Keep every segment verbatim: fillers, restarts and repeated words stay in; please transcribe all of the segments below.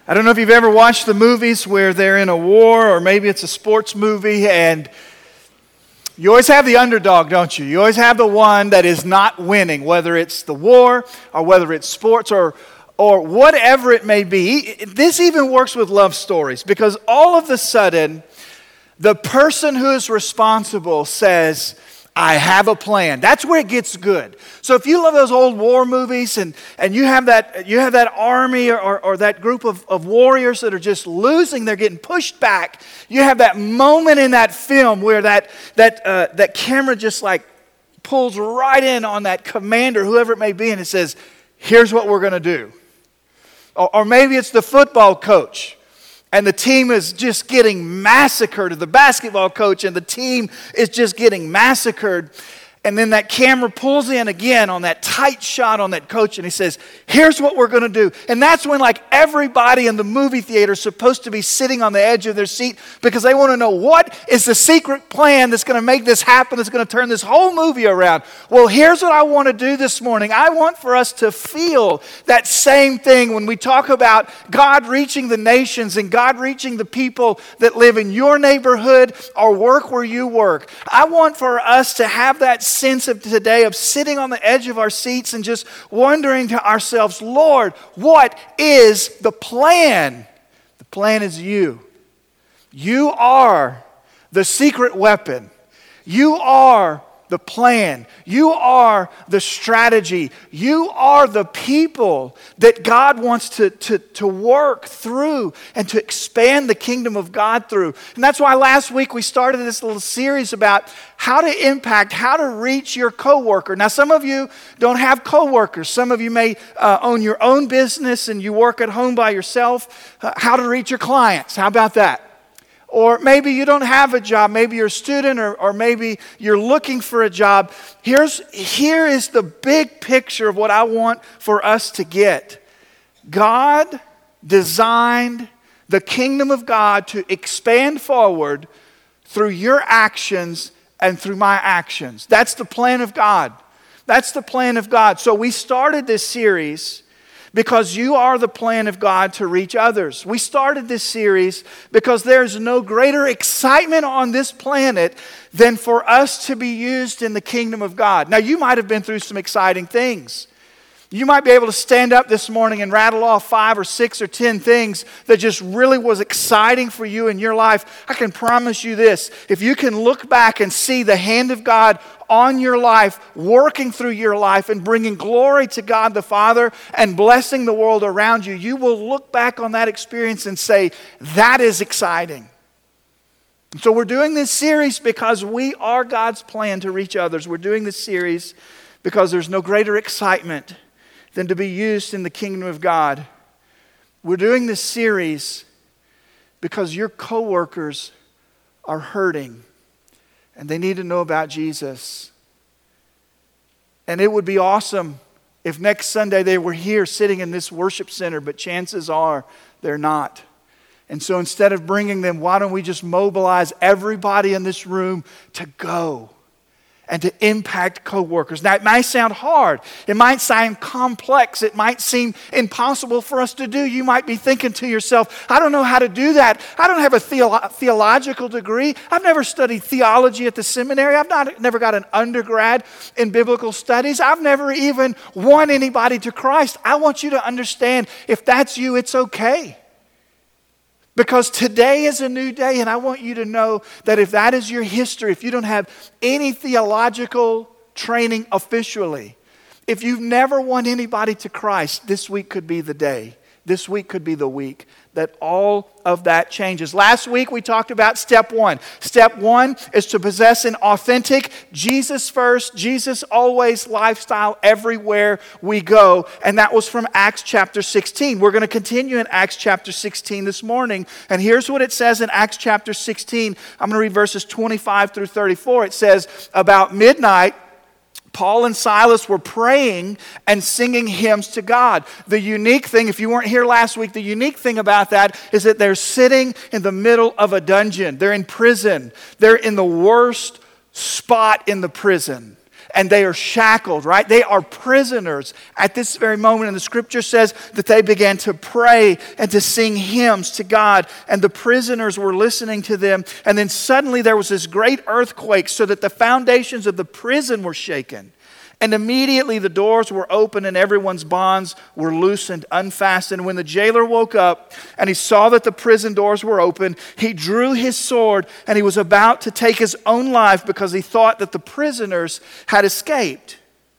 I don't know if you've ever watched the movies where they're in a war, or maybe it's a sports movie, and you always have the underdog, don't you? You always have the one that is not winning, whether it's the war or whether it's sports or or whatever it may be. This even works with love stories, because all of a sudden, the person who is responsible says, I have a plan. That's where it gets good. So if you love those old war movies and, and you have that you have that army or, or, or that group of, of warriors that are just losing, they're getting pushed back. You have that moment in that film where that that uh, that camera just like pulls right in on that commander, whoever it may be, and it says, here's what we're going to do. Or, or maybe it's the football coach, and the team is just getting massacred, or the basketball coach and the team is just getting massacred. And then that camera pulls in again on that tight shot on that coach, and he says, here's what we're going to do. And that's when like everybody in the movie theater is supposed to be sitting on the edge of their seat, because they want to know, what is the secret plan that's going to make this happen, that's going to turn this whole movie around. Well, here's what I want to do this morning. I want for us to feel that same thing when we talk about God reaching the nations and God reaching the people that live in your neighborhood or work where you work. I want for us to have that sense of today of sitting on the edge of our seats and just wondering to ourselves, Lord, what is the plan? The plan is you. You are the secret weapon. You are the plan. You are the strategy. You are the people that God wants to, to, to work through and to expand the kingdom of God through. And that's why last week we started this little series about how to impact, how to reach your coworker. Now, some of you don't have coworkers. Some of you may uh, own your own business and you work at home by yourself. Uh, how to reach your clients. How about that? Or maybe you don't have a job. Maybe you're a student, or, or maybe you're looking for a job. Here's, here is the big picture of what I want for us to get. God designed the kingdom of God to expand forward through your actions and through my actions. That's the plan of God. That's the plan of God. So we started this series because you are the plan of God to reach others. We started this series because there's no greater excitement on this planet than for us to be used in the kingdom of God. Now, you might have been through some exciting things. You might be able to stand up this morning and rattle off five or six or ten things that just really was exciting for you in your life. I can promise you this. If you can look back and see the hand of God on your life, working through your life and bringing glory to God the Father and blessing the world around you, you will look back on that experience and say, that is exciting. So we're doing this series because we are God's plan to reach others. We're doing this series because there's no greater excitement than to be used in the kingdom of God. We're doing this series because your coworkers are hurting and they need to know about Jesus. And it would be awesome if next Sunday they were here sitting in this worship center, but chances are they're not. And so instead of bringing them, why don't we just mobilize everybody in this room to go and to impact coworkers. Now, it might sound hard. It might sound complex. It might seem impossible for us to do. You might be thinking to yourself, I don't know how to do that. I don't have a theolo- theological degree. I've never studied theology at the seminary. I've not, never got an undergrad in biblical studies. I've never even won anybody to Christ. I want you to understand, if that's you, it's okay. Because today is a new day, and I want you to know that if that is your history, if you don't have any theological training officially, if you've never won anybody to Christ, this week could be the day. This week could be the week that all of that changes. Last week we talked about step one. Step one is to possess an authentic Jesus first, Jesus always lifestyle everywhere we go. And that was from Acts chapter sixteen. We're going to continue in Acts chapter sixteen this morning. And here's what it says in Acts chapter sixteen. I'm going to read verses twenty-five through thirty-four. It says, about midnight, Paul and Silas were praying and singing hymns to God. The unique thing, if you weren't here last week, the unique thing about that is that they're sitting in the middle of a dungeon. They're in prison. They're in the worst spot in the prison. and they are shackled, right? They are prisoners at this very moment. And the scripture says that they began to pray and to sing hymns to God. And the prisoners were listening to them. And then suddenly there was this great earthquake so that the foundations of the prison were shaken. And immediately the doors were opened and everyone's bonds were loosened, unfastened. When the jailer woke up and he saw that the prison doors were open, he drew his sword and he was about to take his own life because he thought that the prisoners had escaped.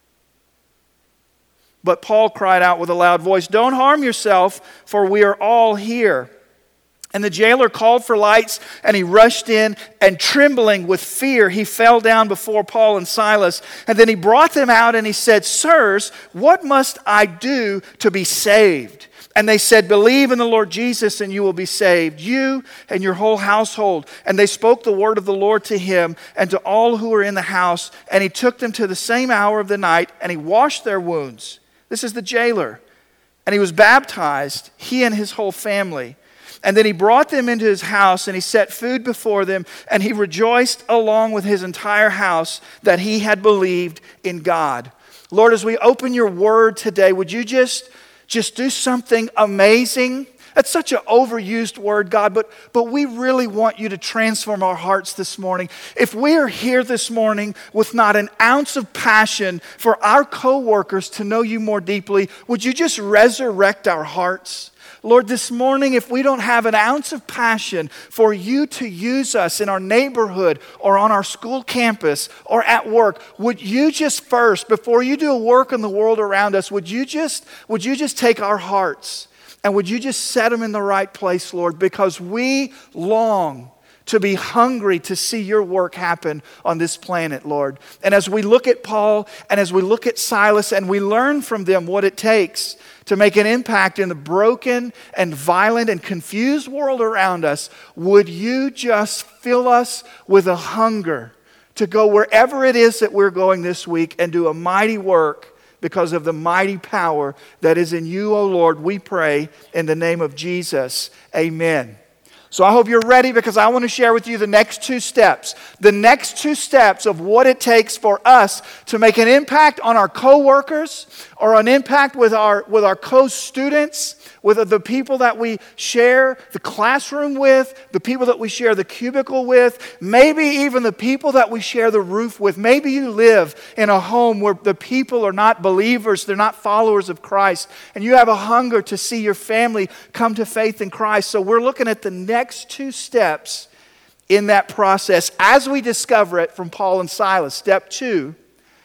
But Paul cried out with a loud voice, "Don't harm yourself, for we are all here." And the jailer called for lights, and he rushed in, and trembling with fear, he fell down before Paul and Silas. And then he brought them out, and he said, "Sirs, what must I do to be saved?" And they said, "Believe in the Lord Jesus, and you will be saved, you and your whole household." And they spoke the word of the Lord to him and to all who were in the house. And he took them to the same hour of the night, and he washed their wounds. This is the jailer. And he was baptized, he and his whole family. And then he brought them into his house, and he set food before them, and he rejoiced along with his entire house that he had believed in God. Lord, as we open your word today, would you just, just do something amazing? That's such an overused word, God, but, but we really want you to transform our hearts this morning. If we are here this morning with not an ounce of passion for our co-workers to know you more deeply, would you just resurrect our hearts? Lord, this morning, if we don't have an ounce of passion for you to use us in our neighborhood or on our school campus or at work, would you just first, before you do a work in the world around us, would you just, would you just take our hearts and would you just set them in the right place, Lord? Because we long to be hungry to see your work happen on this planet, Lord. And as we look at Paul and as we look at Silas and we learn from them what it takes to make an impact in the broken and violent and confused world around us, would you just fill us with a hunger to go wherever it is that we're going this week and do a mighty work because of the mighty power that is in you, O Lord, we pray in the name of Jesus. Amen. So I hope you're ready because I want to share with you the next two steps. The next two steps of what it takes for us to make an impact on our co-workers or an impact with our, with our co-students, with the people that we share the classroom with, the people that we share the cubicle with, maybe even the people that we share the roof with. Maybe you live in a home where the people are not believers, they're not followers of Christ, and you have a hunger to see your family come to faith in Christ. So we're looking at the next two steps in that process as we discover it from Paul and Silas. Step two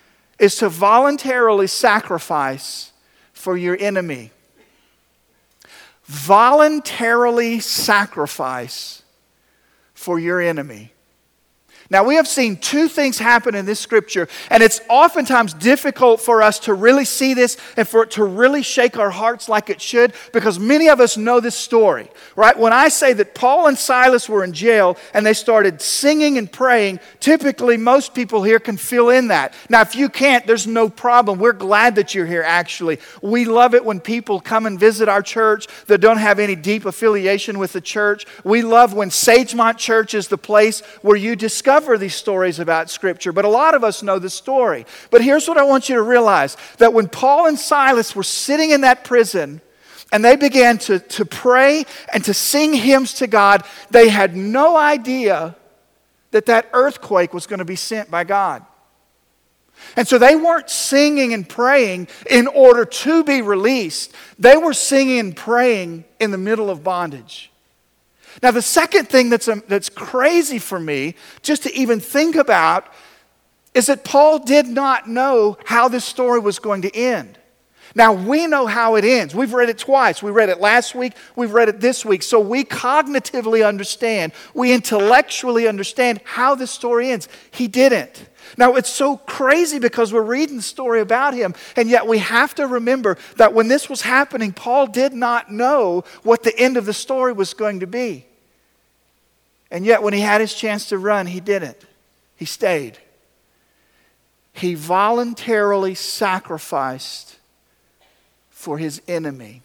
is to voluntarily sacrifice for your enemy. Voluntarily sacrifice for your enemy. Now, we have seen two things happen in this scripture, and it's oftentimes difficult for us to really see this and for it to really shake our hearts like it should, because many of us know this story, right? When I say that Paul and Silas were in jail and they started singing and praying, typically most people here can fill in that. Now, if you can't, there's no problem. We're glad that you're here, actually. We love it when people come and visit our church that don't have any deep affiliation with the church. We love when Sagemont Church is the place where you discover these stories about Scripture, but a lot of us know the story. But here's what I want you to realize, that when Paul and Silas were sitting in that prison and they began to, to pray and to sing hymns to God, they had no idea that that earthquake was going to be sent by God. And so they weren't singing and praying in order to be released. They were singing and praying in the middle of bondage. Now, the second thing that's, um, that's crazy for me, just to even think about, is that Paul did not know how this story was going to end. Now, we know how it ends. We've read it twice. We read it last week. We've read it this week. So we cognitively understand, we intellectually understand how this story ends. He didn't. Now, it's so crazy because we're reading the story about him, and yet we have to remember that when this was happening, Paul did not know what the end of the story was going to be. And yet when he had his chance to run, he didn't. He stayed. He voluntarily sacrificed for his enemy.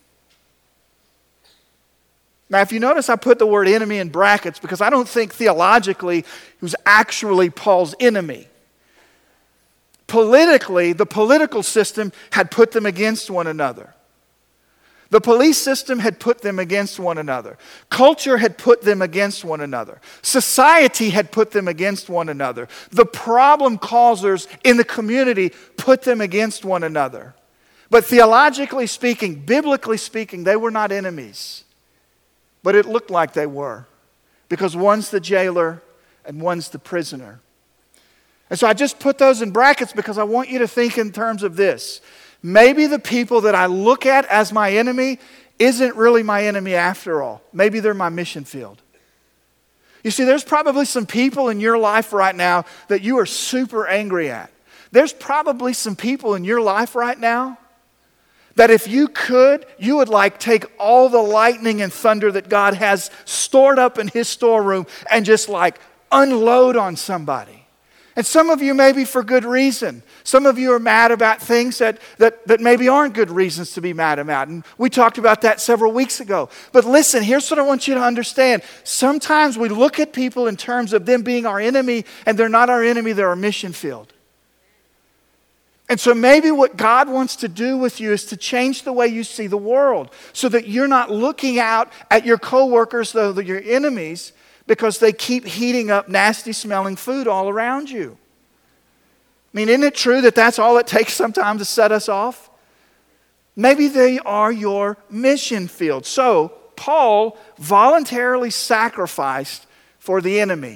Now, if you notice, I put the word enemy in brackets because I don't think theologically he was actually Paul's enemy. Politically, the political system had put them against one another. The police system had put them against one another. Culture had put them against one another. Society had put them against one another. The problem causers in the community put them against one another. But theologically speaking, biblically speaking, they were not enemies. But it looked like they were. Because one's the jailer and one's the prisoner. And so I just put those in brackets because I want you to think in terms of this. Maybe the people that I look at as my enemy isn't really my enemy after all. Maybe they're my mission field. You see, there's probably some people in your life right now that you are super angry at. There's probably some people in your life right now that if you could, you would like take all the lightning and thunder that God has stored up in His storeroom and just like unload on somebody. And some of you maybe for good reason. Some of you are mad about things that, that, that maybe aren't good reasons to be mad about. And we talked about that several weeks ago. But listen, here's what I want you to understand. Sometimes we look at people in terms of them being our enemy, and they're not our enemy, they're our mission field. And so maybe what God wants to do with you is to change the way you see the world so that you're not looking out at your coworkers, though they're your enemies, because they keep heating up nasty smelling food all around you. I mean, isn't it true that that's all it takes sometimes to set us off? Maybe they are your mission field. So, Paul voluntarily sacrificed for the enemy.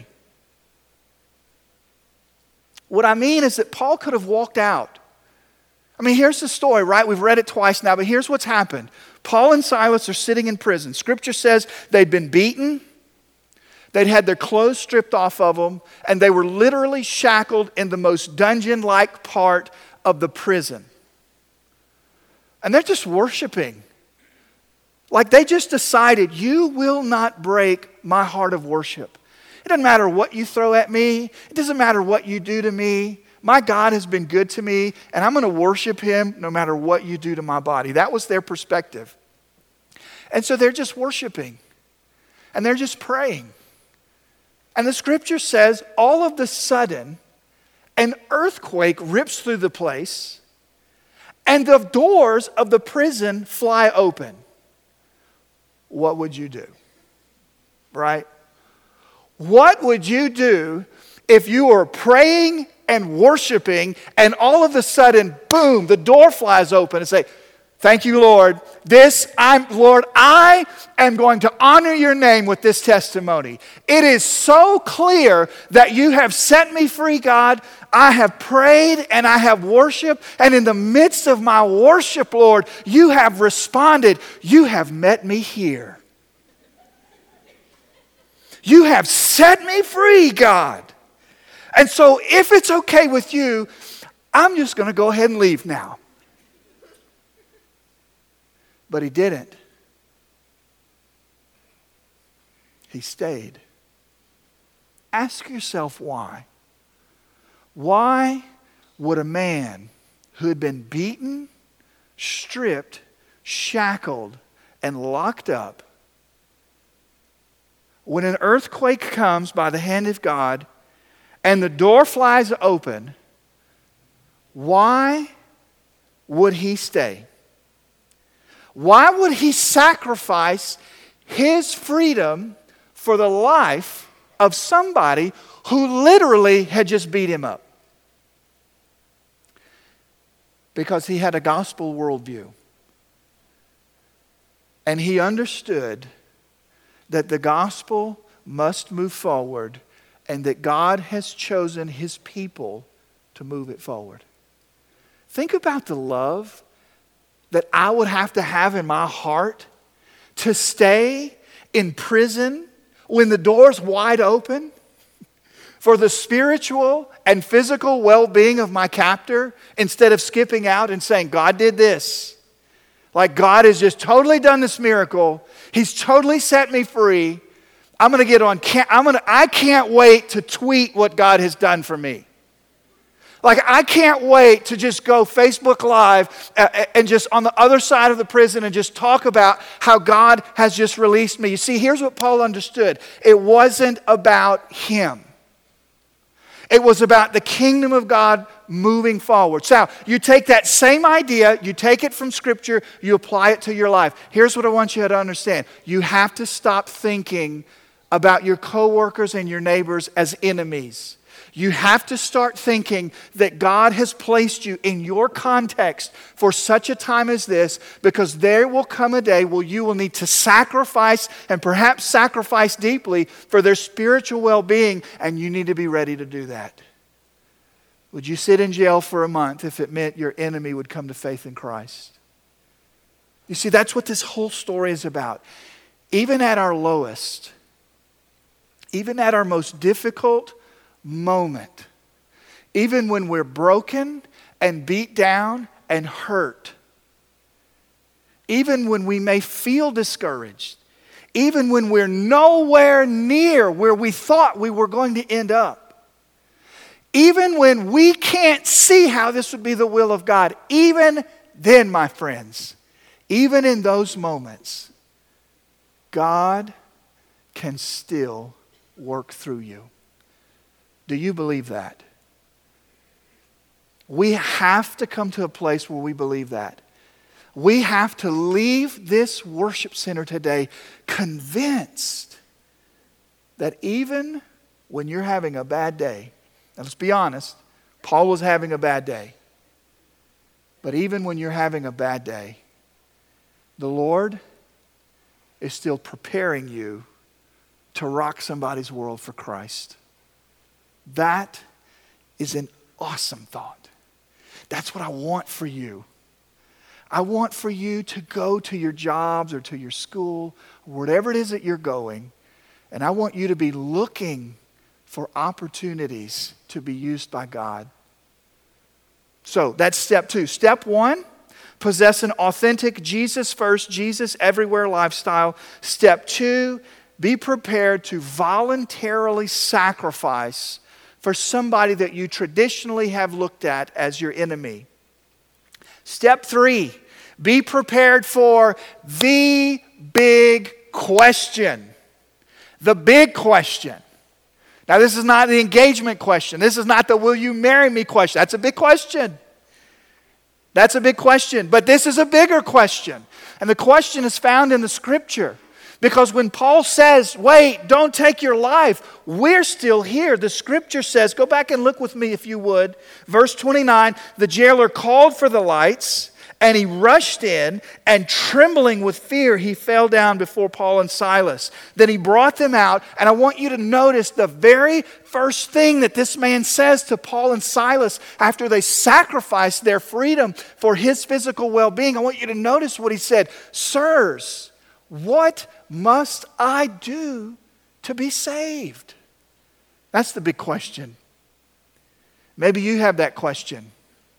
What I mean is that Paul could have walked out. I mean, here's the story, right? We've read it twice now, but here's what's happened. Paul and Silas are sitting in prison. Scripture says they'd been beaten. They'd had their clothes stripped off of them, and they were literally shackled in the most dungeon-like part of the prison. And they're just worshiping. Like they just decided, you will not break my heart of worship. It doesn't matter what you throw at me. It doesn't matter what you do to me. My God has been good to me, and I'm going to worship Him no matter what you do to my body. That was their perspective. And so they're just worshiping, and they're just praying. And the Scripture says, all of the sudden, an earthquake rips through the place, and the doors of the prison fly open. What would you do? Right? What would you do if you were praying and worshiping, and all of a sudden, boom, the door flies open and say, thank you, Lord. This, I'm, Lord, I am going to honor your name with this testimony. It is so clear that you have set me free, God. I have prayed and I have worshiped, and in the midst of my worship, Lord, you have responded. You have met me here. You have set me free, God. And so if it's okay with you, I'm just going to go ahead and leave now. But he didn't. He stayed. Ask yourself why. Why would a man who had been beaten, stripped, shackled, and locked up, when an earthquake comes by the hand of God and the door flies open, why would he stay? Why would he sacrifice his freedom for the life of somebody who literally had just beat him up? Because he had a gospel worldview. And he understood that the gospel must move forward, and that God has chosen His people to move it forward. Think about the love that I would have to have in my heart to stay in prison when the door's wide open for the spiritual and physical well-being of my captor, instead of skipping out and saying, God did this. Like God has just totally done this miracle. He's totally set me free. I'm going to get on, I'm going to, I can't wait to tweet what God has done for me. Like I can't wait to just go Facebook Live and just on the other side of the prison and just talk about how God has just released me. You see, here's what Paul understood. It wasn't about him. It was about the kingdom of God moving forward. So you take that same idea, you take it from Scripture, you apply it to your life. Here's what I want you to understand. You have to stop thinking about your coworkers and your neighbors as enemies. You have to start thinking that God has placed you in your context for such a time as this, because there will come a day where you will need to sacrifice, and perhaps sacrifice deeply, for their spiritual well-being, and you need to be ready to do that. Would you sit in jail for a month if it meant your enemy would come to faith in Christ? You see, that's what this whole story is about. Even at our lowest, even at our most difficult moment, even when we're broken and beat down and hurt, even when we may feel discouraged, even when we're nowhere near where we thought we were going to end up, even when we can't see how this would be the will of God, even then, my friends, even in those moments, God can still work through you. Do you believe that? We have to come to a place where we believe that. We have to leave this worship center today convinced that even when you're having a bad day, and let's be honest, Paul was having a bad day. But even when you're having a bad day, the Lord is still preparing you to rock somebody's world for Christ. That is an awesome thought. That's what I want for you. I want for you to go to your jobs or to your school, wherever it is that you're going, and I want you to be looking for opportunities to be used by God. So that's step two. Step one, possess an authentic Jesus first, Jesus everywhere lifestyle. Step two, be prepared to voluntarily sacrifice for somebody that you traditionally have looked at as your enemy. Step three, be prepared for the big question. The big question. Now, this is not the engagement question. This is not the will you marry me question. That's a big question. That's a big question. But this is a bigger question. And the question is found in the Scripture. Because when Paul says, wait, don't take your life, we're still here. The Scripture says, go back and look with me if you would. Verse twenty-nine, the jailer called for the lights, and he rushed in, and trembling with fear, he fell down before Paul and Silas. Then he brought them out, and I want you to notice the very first thing that this man says to Paul and Silas after they sacrificed their freedom for his physical well-being. I want you to notice what he said. Sirs, what must I do to be saved? That's the big question. Maybe you have that question.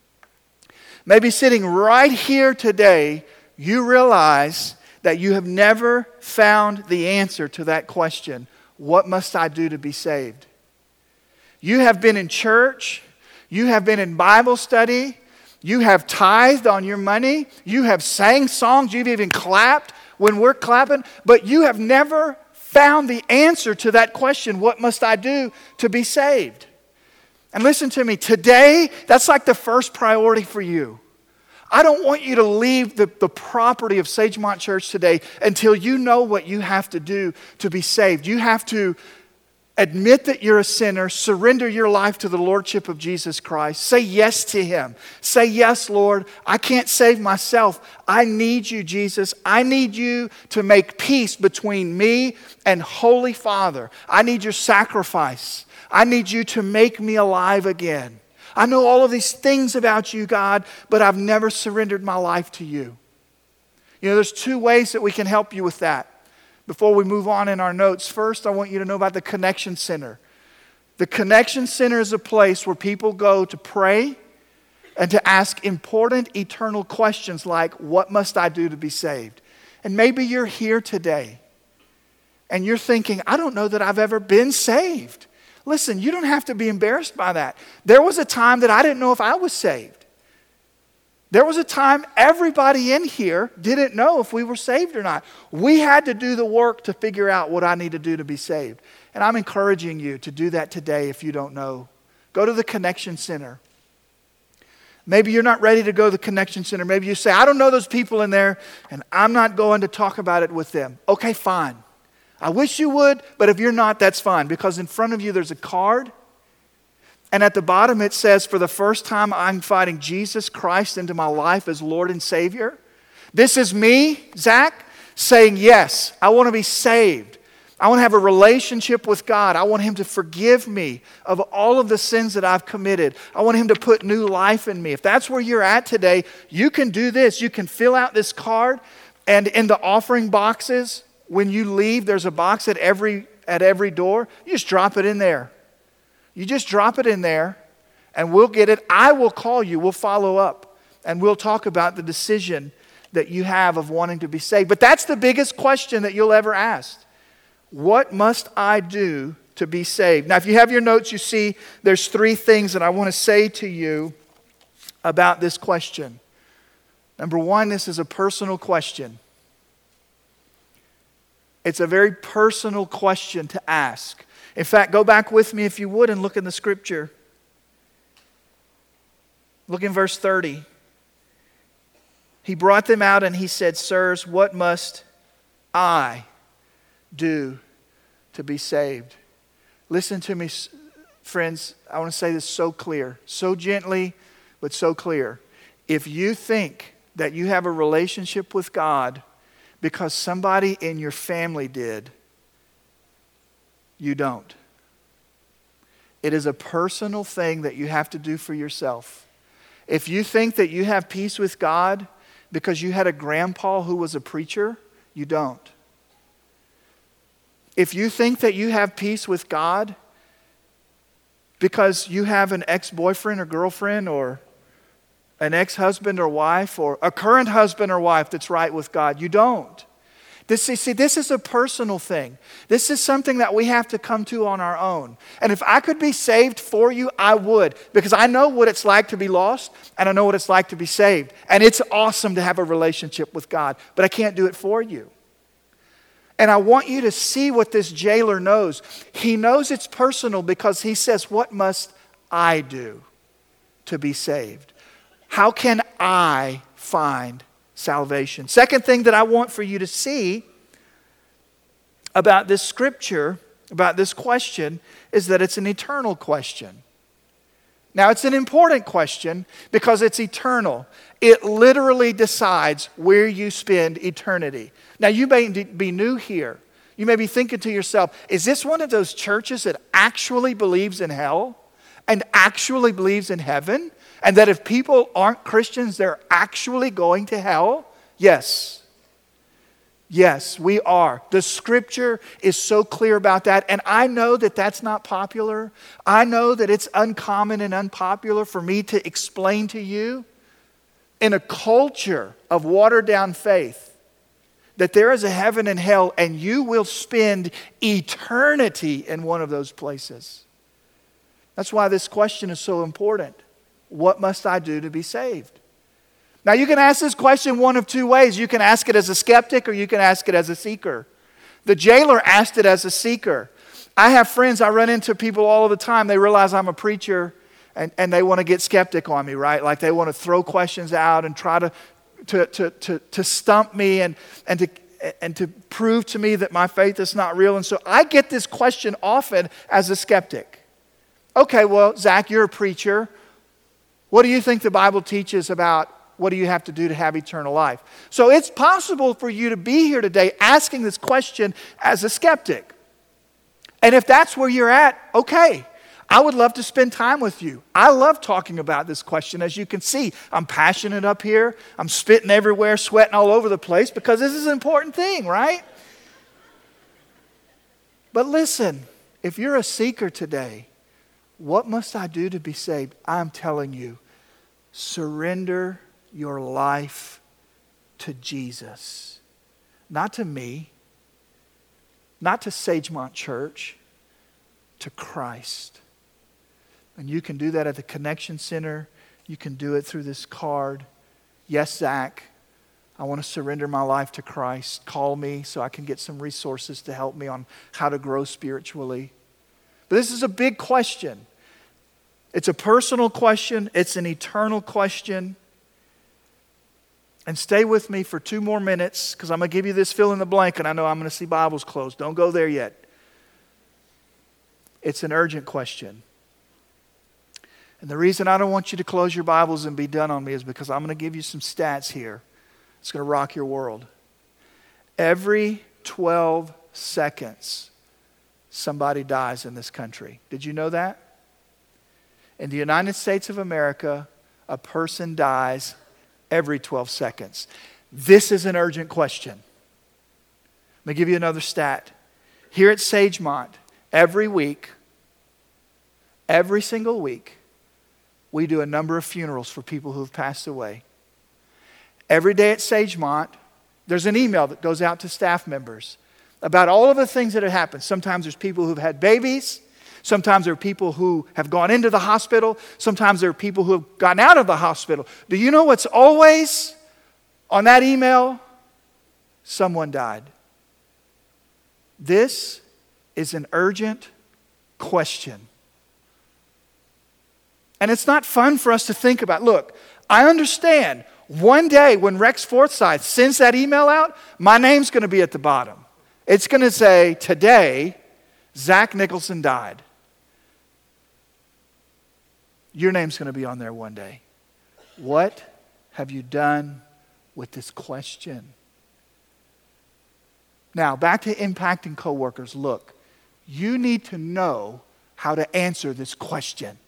Maybe sitting right here today, you realize that you have never found the answer to that question. What must I do to be saved? You have been in church. You have been in Bible study. You have tithed on your money. You have sang songs. You've even clapped when we're clapping, but you have never found the answer to that question, what must I do to be saved? And listen to me, today, that's like the first priority for you. I don't want you to leave the, the property of Sagemont Church today until you know what you have to do to be saved. You have to admit that you're a sinner, surrender your life to the Lordship of Jesus Christ. Say yes to Him. Say, yes, Lord, I can't save myself. I need you, Jesus. I need you to make peace between me and Holy Father. I need your sacrifice. I need you to make me alive again. I know all of these things about you, God, but I've never surrendered my life to you. You know, there's two ways that we can help you with that. Before we move on in our notes, first I want you to know about the Connection Center. The Connection Center is a place where people go to pray and to ask important eternal questions like, what must I do to be saved? And maybe you're here today and you're thinking, I don't know that I've ever been saved. Listen, you don't have to be embarrassed by that. There was a time that I didn't know if I was saved. There was a time everybody in here didn't know if we were saved or not. We had to do the work to figure out what I need to do to be saved. And I'm encouraging you to do that today if you don't know. Go to the Connection Center. Maybe you're not ready to go to the Connection Center. Maybe you say, I don't know those people in there, and I'm not going to talk about it with them. Okay, fine. I wish you would, but if you're not, that's fine. Because in front of you there's a card, and at the bottom it says, for the first time I'm inviting Jesus Christ into my life as Lord and Savior. This is me, Zach, saying, yes, I want to be saved. I want to have a relationship with God. I want Him to forgive me of all of the sins that I've committed. I want Him to put new life in me. If that's where you're at today, you can do this. You can fill out this card, and in the offering boxes, when you leave, there's a box at every, at every door. You just drop it in there. You just drop it in there, and we'll get it. I will call you. We'll follow up, and we'll talk about the decision that you have of wanting to be saved. But that's the biggest question that you'll ever ask. What must I do to be saved? Now, if you have your notes, you see there's three things that I want to say to you about this question. Number one, this is a personal question. It's a very personal question to ask. In fact, go back with me if you would and look in the scripture. Look in verse thirty. He brought them out and he said, sirs, what must I do to be saved? Listen to me, friends. I want to say this so clear, so gently, but so clear. If you think that you have a relationship with God because somebody in your family did, you don't. It is a personal thing that you have to do for yourself. If you think that you have peace with God because you had a grandpa who was a preacher, you don't. If you think that you have peace with God because you have an ex-boyfriend or girlfriend or an ex-husband or wife or a current husband or wife that's right with God, you don't. This, see, this is a personal thing. This is something that we have to come to on our own. And if I could be saved for you, I would. Because I know what it's like to be lost and I know what it's like to be saved. And it's awesome to have a relationship with God. But I can't do it for you. And I want you to see what this jailer knows. He knows it's personal because he says, what must I do to be saved? How can I find salvation? Second thing that I want for you to see about this scripture, about this question, is that it's an eternal question. Now, it's an important question because it's eternal. It literally decides where you spend eternity. Now, you may be new here. You may be thinking to yourself, is this one of those churches that actually believes in hell and actually believes in heaven? And that if people aren't Christians, they're actually going to hell? Yes. Yes, we are. The scripture is so clear about that. And I know that that's not popular. I know that it's uncommon and unpopular for me to explain to you in a culture of watered down faith that there is a heaven and hell and you will spend eternity in one of those places. That's why this question is so important. What must I do to be saved? Now, you can ask this question one of two ways. You can ask it as a skeptic or you can ask it as a seeker. The jailer asked it as a seeker. I have friends, I run into people all the time. They realize I'm a preacher and, and they want to get skeptic on me, right? Like they want to throw questions out and try to, to, to, to, to stump me and, and, to, and to prove to me that my faith is not real. And so I get this question often as a skeptic. Okay, well, Zach, you're a preacher. What do you think the Bible teaches about what do you have to do to have eternal life? So it's possible for you to be here today asking this question as a skeptic. And if that's where you're at, okay, I would love to spend time with you. I love talking about this question. As you can see, I'm passionate up here. I'm spitting everywhere, sweating all over the place because this is an important thing, right? But listen, if you're a seeker today, what must I do to be saved? I'm telling you, surrender your life to Jesus. Not to me, not to Sagemont Church, to Christ. And you can do that at the Connection Center. You can do it through this card. Yes, Zach, I want to surrender my life to Christ. Call me so I can get some resources to help me on how to grow spiritually. But this is a big question. It's a personal question. It's an eternal question. And stay with me for two more minutes because I'm going to give you this fill in the blank and I know I'm going to see Bibles closed. Don't go there yet. It's an urgent question. And the reason I don't want you to close your Bibles and be done on me is because I'm going to give you some stats here. It's going to rock your world. Every twelve seconds, somebody dies in this country. Did you know that? In the United States of America, a person dies every twelve seconds. This is an urgent question. Let me give you another stat. Here at Sagemont, every week, every single week, we do a number of funerals for people who have passed away. Every day at Sagemont, there's an email that goes out to staff members about all of the things that have happened. Sometimes there's people who've had babies. Sometimes there are people who have gone into the hospital. Sometimes there are people who have gotten out of the hospital. Do you know what's always on that email? Someone died. This is an urgent question. And it's not fun for us to think about. Look, I understand one day when Rex Forsyth sends that email out, my name's going to be at the bottom. It's going to say, today, Zach Nicholson died. Your name's going to be on there one day. What have you done with this question? Now, back to impacting coworkers. Look, you need to know how to answer this question.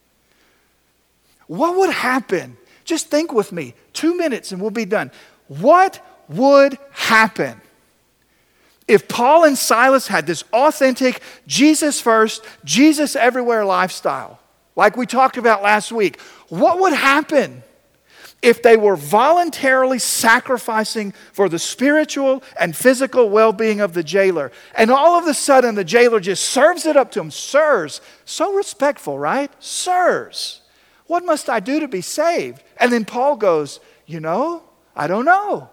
What would happen? Just think with me. Two minutes and we'll be done. What would happen if Paul and Silas had this authentic, Jesus first, Jesus everywhere lifestyle, like we talked about last week? What would happen if they were voluntarily sacrificing for the spiritual and physical well-being of the jailer? And all of a sudden, the jailer just serves it up to him. Sirs, so respectful, right? Sirs, what must I do to be saved? And then Paul goes, you know, I don't know.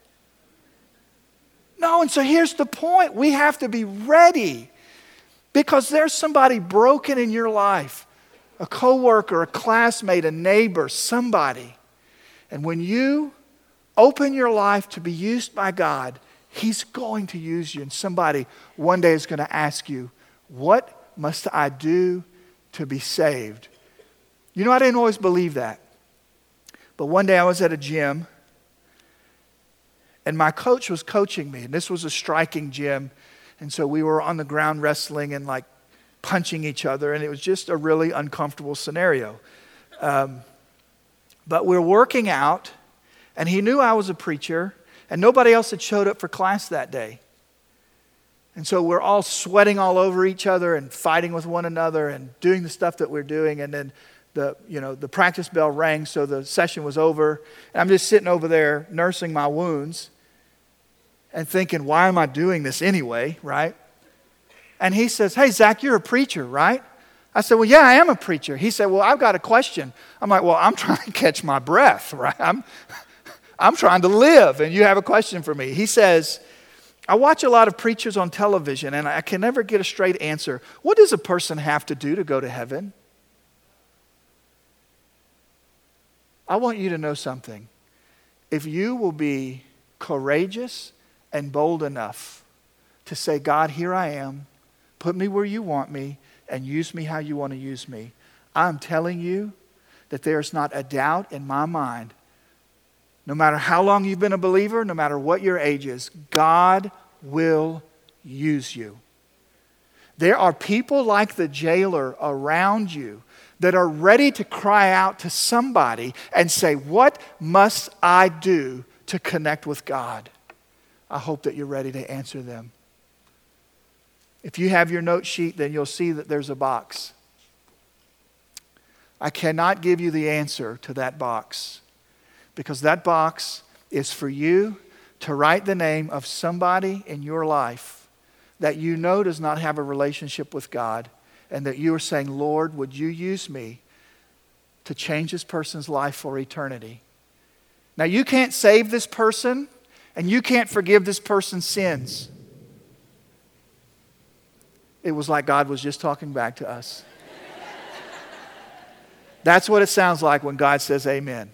No, and so here's the point. We have to be ready because there's somebody broken in your life, a coworker, a classmate, a neighbor, somebody. And when you open your life to be used by God, He's going to use you. And somebody one day is going to ask you, what must I do to be saved? You know, I didn't always believe that. But one day I was at a gym and my coach was coaching me. And this was a striking gym. And so we were on the ground wrestling and like punching each other. And it was just a really uncomfortable scenario. Um, but we're working out. And he knew I was a preacher. And nobody else had showed up for class that day. And so we're all sweating all over each other and fighting with one another and doing the stuff that we're doing. And then the, you know, the practice bell rang, so the session was over. And I'm just sitting over there nursing my wounds and thinking, why am I doing this anyway, right? And he says, hey, Zach, you're a preacher, right? I said, well, yeah, I am a preacher. He said, well, I've got a question. I'm like, well, I'm trying to catch my breath, right? I'm, I'm trying to live, and you have a question for me. He says, I watch a lot of preachers on television, and I can never get a straight answer. What does a person have to do to go to heaven? I want you to know something. If you will be courageous and bold enough to say, God, here I am, put me where you want me, and use me how you want to use me, I'm telling you that there's not a doubt in my mind, no matter how long you've been a believer, no matter what your age is, God will use you. There are people like the jailer around you that are ready to cry out to somebody and say, what must I do to connect with God? I hope that you're ready to answer them. If you have your note sheet, then you'll see that there's a box. I cannot give you the answer to that box because that box is for you to write the name of somebody in your life that you know does not have a relationship with God, and that you are saying, Lord, would you use me to change this person's life for eternity? Now, you can't save this person, and you can't forgive this person's sins. It was like God was just talking back to us. That's what it sounds like when God says amen.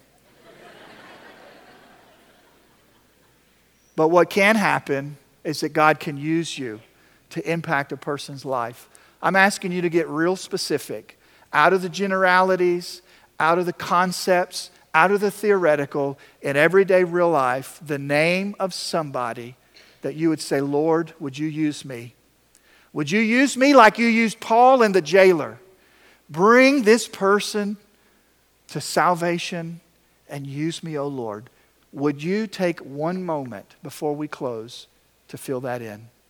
But what can happen is that God can use you to impact a person's life. I'm asking you to get real specific, out of the generalities, out of the concepts, out of the theoretical, in everyday real life, the name of somebody that you would say, Lord, would you use me? Would you use me like you used Paul and the jailer? Bring this person to salvation and use me, O Lord. Would you take one moment before we close to fill that in?